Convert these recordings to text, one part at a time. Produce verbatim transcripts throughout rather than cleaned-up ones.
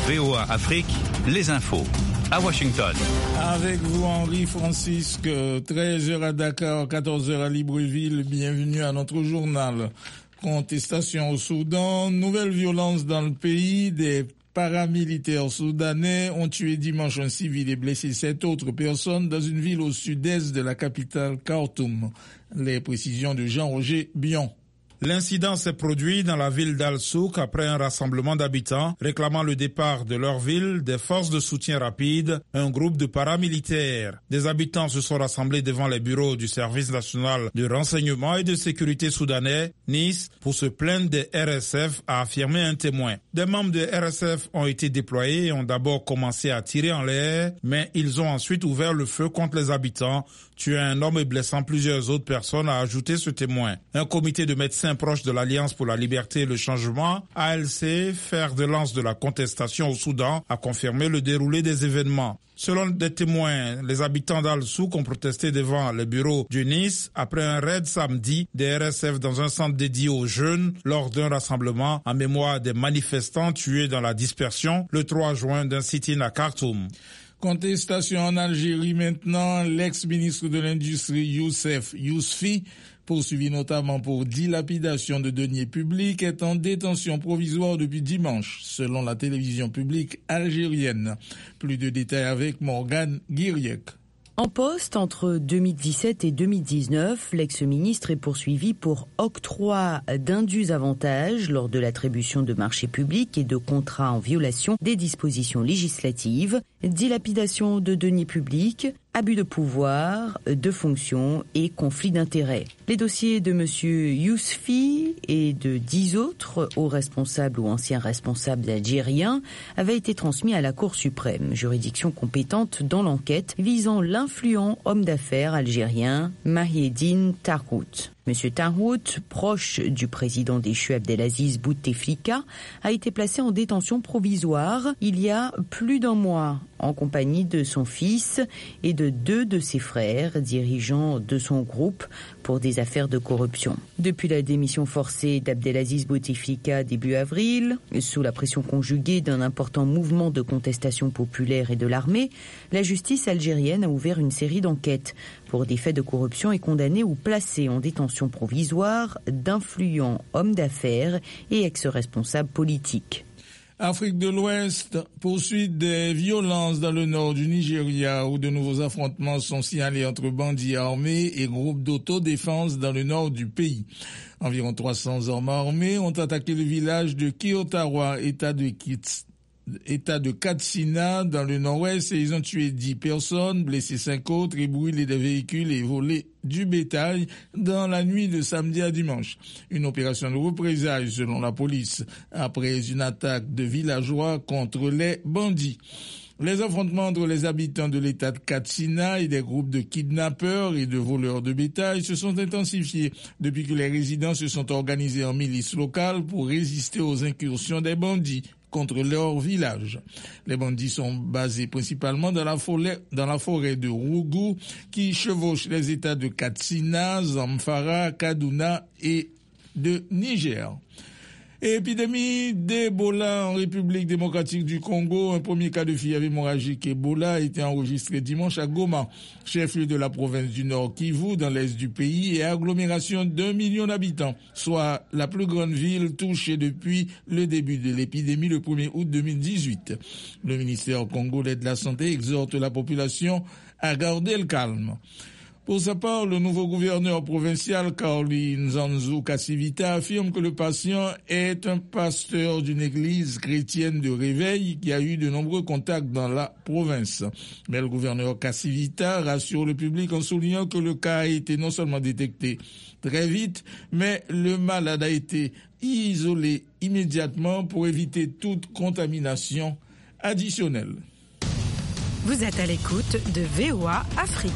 V O A Afrique, les infos. À Washington. Avec vous, Henri Francisque, treize heures à Dakar, quatorze heures à Libreville. Bienvenue à notre journal. Contestation au Soudan, nouvelle violence dans le pays, des paramilitaires soudanais ont tué dimanche un civil et blessé sept autres personnes dans une ville au sud-est de la capitale Khartoum. Les précisions de Jean-Roger Bion. L'incident s'est produit dans la ville d'Al-Souk après un rassemblement d'habitants réclamant le départ de leur ville des forces de soutien rapide, un groupe de paramilitaires. Des habitants se sont rassemblés devant les bureaux du service national de renseignement et de sécurité soudanais, Nice, pour se plaindre des R S F, a affirmé un témoin. Des membres des R S F ont été déployés et ont d'abord commencé à tirer en l'air, mais ils ont ensuite ouvert le feu contre les habitants, tuant un homme et blessant plusieurs autres personnes, a ajouté ce témoin. Un comité de médecins proche de l'Alliance pour la liberté et le changement, A L C, fer de lance de la contestation au Soudan, a confirmé le déroulé des événements. Selon des témoins, les habitants d'Al-Souk ont protesté devant les bureaux du Nice après un raid samedi des R S F dans un centre dédié aux jeunes lors d'un rassemblement en mémoire des manifestants tués dans la dispersion le trois juin d'un sit-in à Khartoum. Contestation en Algérie maintenant, l'ex-ministre de l'Industrie Youssef Yousfi, poursuivi notamment pour dilapidation de deniers publics, est en détention provisoire depuis dimanche, selon la télévision publique algérienne. Plus de détails avec Morgane Guiriec. En poste entre deux mille dix-sept et deux mille dix-neuf, l'ex-ministre est poursuivi pour octroi d'indus avantages lors de l'attribution de marchés publics et de contrats en violation des dispositions législatives, dilapidation de deniers publics, abus de pouvoir, de fonction et conflit d'intérêts. Les dossiers de M. Yousfi et de dix autres hauts responsables ou anciens responsables algériens avaient été transmis à la Cour suprême, juridiction compétente dans l'enquête visant l'influent homme d'affaires algérien Mahieddine Tarhout. M. Tarhout, proche du président déchu Abdelaziz Bouteflika, a été placé en détention provisoire il y a plus d'un mois, en compagnie de son fils et de deux de ses frères, dirigeants de son groupe pour des affaires de corruption. Depuis la démission forcée d'Abdelaziz Bouteflika début avril, sous la pression conjuguée d'un important mouvement de contestation populaire et de l'armée, la justice algérienne a ouvert une série d'enquêtes pour des faits de corruption et condamné ou placé en détention provisoire d'influents hommes d'affaires et ex-responsables politiques. Afrique de l'Ouest, poursuite des violences dans le nord du Nigeria où de nouveaux affrontements sont signalés entre bandits armés et groupes d'autodéfense dans le nord du pays. Environ trois cents hommes armés ont attaqué le village de Kiotawa, état de Kits. État de Katsina dans le nord-ouest et ils ont tué dix personnes, blessé cinq autres et brûlé des véhicules et volé du bétail dans la nuit de samedi à dimanche. Une opération de représailles selon la police après une attaque de villageois contre les bandits. Les affrontements entre les habitants de l'état de Katsina et des groupes de kidnappeurs et de voleurs de bétail se sont intensifiés depuis que les résidents se sont organisés en milices locales pour résister aux incursions des bandits contre leur village. Les bandits sont basés principalement dans la forêt, dans la forêt de Rougou qui chevauche les états de Katsina, Zamfara, Kaduna et de Niger. Épidémie d'Ebola en République démocratique du Congo. Un premier cas de fièvre hémorragique Ebola a été enregistré dimanche à Goma, chef-lieu de la province du Nord Kivu, dans l'est du pays et agglomération d'un million d'habitants, soit la plus grande ville touchée depuis le début de l'épidémie le premier août deux mille dix-huit. Le ministère congolais de la Santé exhorte la population à garder le calme. Pour sa part, le nouveau gouverneur provincial, Kaoli Nzanzu Kasivita, affirme que le patient est un pasteur d'une église chrétienne de réveil qui a eu de nombreux contacts dans la province. Mais le gouverneur Kasivita rassure le public en soulignant que le cas a été non seulement détecté très vite, mais le malade a été isolé immédiatement pour éviter toute contamination additionnelle. Vous êtes à l'écoute de V O A Afrique.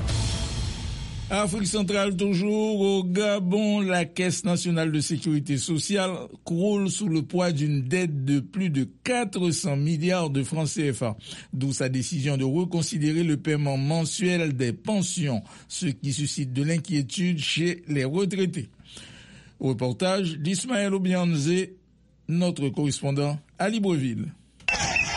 Afrique centrale toujours, au Gabon, la Caisse nationale de sécurité sociale croule sous le poids d'une dette de plus de quatre cents milliards de francs C F A, d'où sa décision de reconsidérer le paiement mensuel des pensions, ce qui suscite de l'inquiétude chez les retraités. Au reportage d'Ismaël Obianze, notre correspondant à Libreville.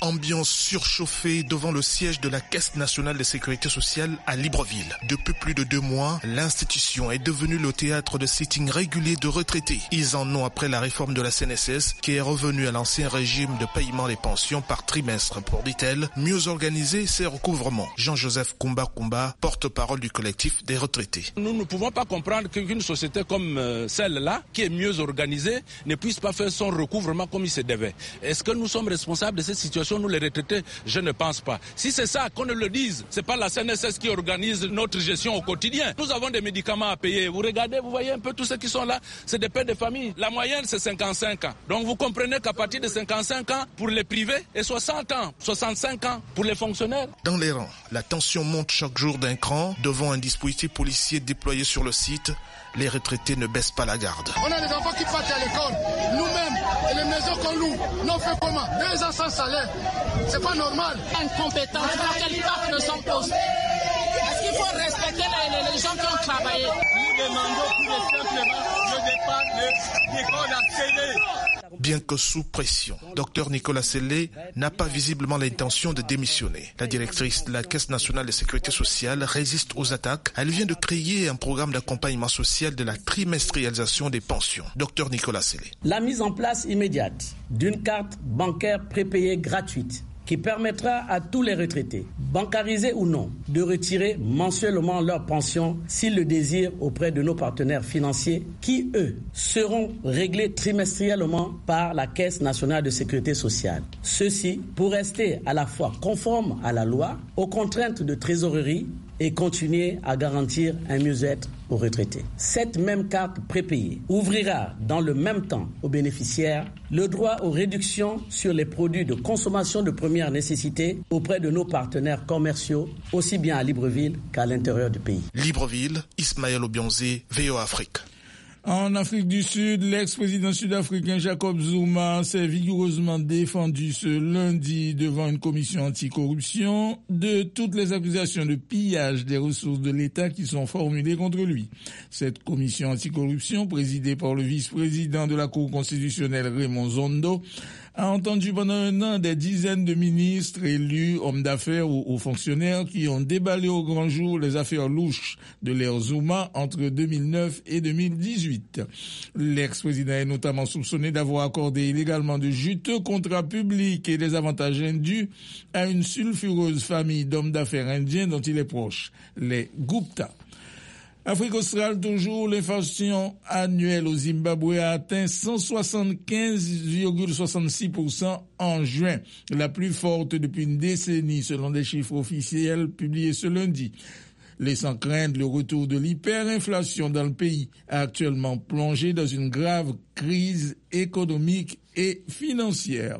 Ambiance surchauffée devant le siège de la Caisse nationale de sécurité sociale à Libreville. Depuis plus de deux mois, l'institution est devenue le théâtre de sittings réguliers de retraités. Ils en ont après la réforme de la C N S S qui est revenue à l'ancien régime de paiement des pensions par trimestre pour, dit-elle, mieux organiser ses recouvrements. Jean-Joseph Koumba Koumba, porte-parole du collectif des retraités. Nous ne pouvons pas comprendre qu'une société comme celle-là, qui est mieux organisée, ne puisse pas faire son recouvrement comme il se devait. Est-ce que nous sommes responsables de cette situation, nous les retraités? Je ne pense pas. Si c'est ça, qu'on ne le dise. C'est pas la C N S S qui organise notre gestion au quotidien. Nous avons des médicaments à payer. Vous regardez, vous voyez un peu tous ceux qui sont là, c'est des pères de famille. La moyenne, c'est cinquante-cinq ans. Donc vous comprenez qu'à partir de cinquante-cinq ans pour les privés et soixante ans, soixante-cinq ans pour les fonctionnaires. Dans les rangs, la tension monte chaque jour d'un cran. Devant un dispositif policier déployé sur le site, les retraités ne baissent pas la garde. On a des enfants qui partent à l'école, nous-mêmes, et les maisons qu'on loue, nous on fait comment? Deux ans sans salaire, c'est pas normal. Incompétence, pour quelle part de son poste? Est-ce qu'il faut respecter les, les gens qui ont travaillé? Nous demandons tout simplement le départ de Nicolas Sellé. Bien que sous pression, Dr Nicolas Sellé n'a pas visiblement l'intention de démissionner. La directrice de la Caisse nationale de sécurité sociale résiste aux attaques. Elle vient de créer un programme d'accompagnement social de la trimestrialisation des pensions. Dr Nicolas Sellé. La mise en place immédiate d'une carte bancaire prépayée gratuite qui permettra à tous les retraités, bancarisés ou non, de retirer mensuellement leur pension s'ils le désirent auprès de nos partenaires financiers qui, eux, seront réglés trimestriellement par la Caisse nationale de sécurité sociale. Ceci pour rester à la fois conforme à la loi, aux contraintes de trésorerie et continuer à garantir un mieux-être aux retraités. Cette même carte prépayée ouvrira dans le même temps aux bénéficiaires le droit aux réductions sur les produits de consommation de première nécessité auprès de nos partenaires commerciaux, aussi bien à Libreville qu'à l'intérieur du pays. Libreville, Ismaël Obionzé, V O A Afrique. En Afrique du Sud, l'ex-président sud-africain Jacob Zuma s'est vigoureusement défendu ce lundi devant une commission anticorruption de toutes les accusations de pillage des ressources de l'État qui sont formulées contre lui. Cette commission anticorruption, présidée par le vice-président de la Cour constitutionnelle Raymond Zondo, a entendu pendant un an des dizaines de ministres, élus, hommes d'affaires ou, ou fonctionnaires qui ont déballé au grand jour les affaires louches de l'ère Zuma entre deux mille neuf et deux mille dix-huit. L'ex-président est notamment soupçonné d'avoir accordé illégalement de juteux contrats publics et des avantages indus à une sulfureuse famille d'hommes d'affaires indiens dont il est proche, les Gupta. Afrique australe, toujours, l'inflation annuelle au Zimbabwe a atteint cent soixante-quinze virgule soixante-six pour cent en juin, la plus forte depuis une décennie selon des chiffres officiels publiés ce lundi. Laissant craindre le retour de l'hyperinflation dans le pays, actuellement plongé dans une grave crise économique et financière.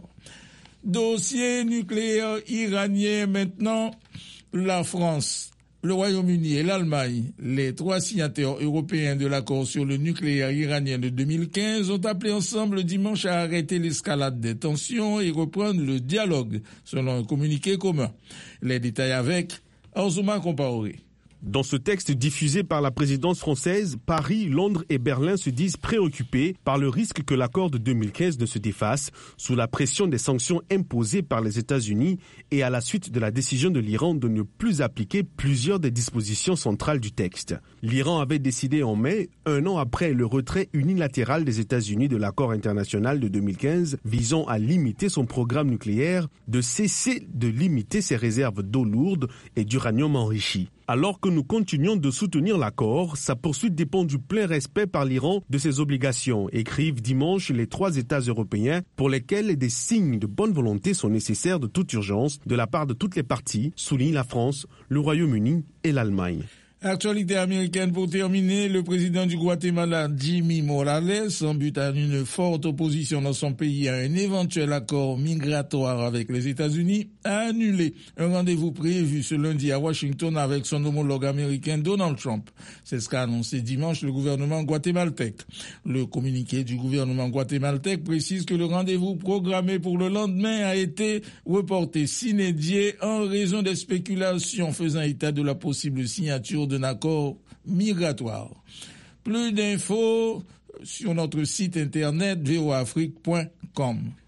Dossier nucléaire iranien maintenant, la France, le Royaume-Uni et l'Allemagne, les trois signataires européens de l'accord sur le nucléaire iranien de deux mille quinze, ont appelé ensemble dimanche à arrêter l'escalade des tensions et reprendre le dialogue, selon un communiqué commun. Les détails avec Arzouma Compaoré. Dans ce texte diffusé par la présidence française, Paris, Londres et Berlin se disent préoccupés par le risque que l'accord de deux mille quinze ne se défasse sous la pression des sanctions imposées par les États-Unis et à la suite de la décision de l'Iran de ne plus appliquer plusieurs des dispositions centrales du texte. L'Iran avait décidé en mai, un an après le retrait unilatéral des États-Unis de l'accord international de deux mille quinze visant à limiter son programme nucléaire, de cesser de limiter ses réserves d'eau lourde et d'uranium enrichi. Alors que nous continuons de soutenir l'accord, sa poursuite dépend du plein respect par l'Iran de ses obligations, écrivent dimanche les trois États européens pour lesquels des signes de bonne volonté sont nécessaires de toute urgence de la part de toutes les parties, soulignent la France, le Royaume-Uni et l'Allemagne. Actualité américaine pour terminer, le président du Guatemala, Jimmy Morales, en but à une forte opposition dans son pays à un éventuel accord migratoire avec les États-Unis, a annulé un rendez-vous prévu ce lundi à Washington avec son homologue américain Donald Trump. C'est ce qu'a annoncé dimanche le gouvernement guatémaltèque. Le communiqué du gouvernement guatémaltèque précise que le rendez-vous programmé pour le lendemain a été reporté sine die en raison des spéculations faisant état de la possible signature d'un accord migratoire. Plus d'infos sur notre site internet v o afrique point com.